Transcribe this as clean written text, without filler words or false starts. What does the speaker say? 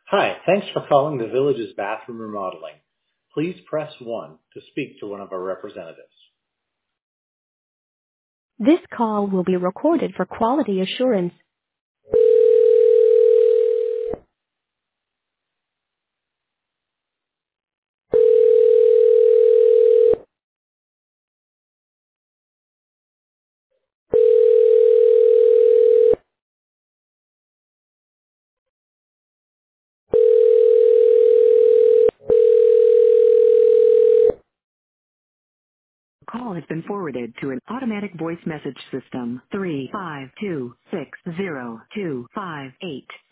Hi, thanks for calling the Village's bathroom remodeling. Please press 1 to speak to one of our representatives. This call will be recorded for quality assurance. Call has been forwarded to an automatic voice message system. 3526025.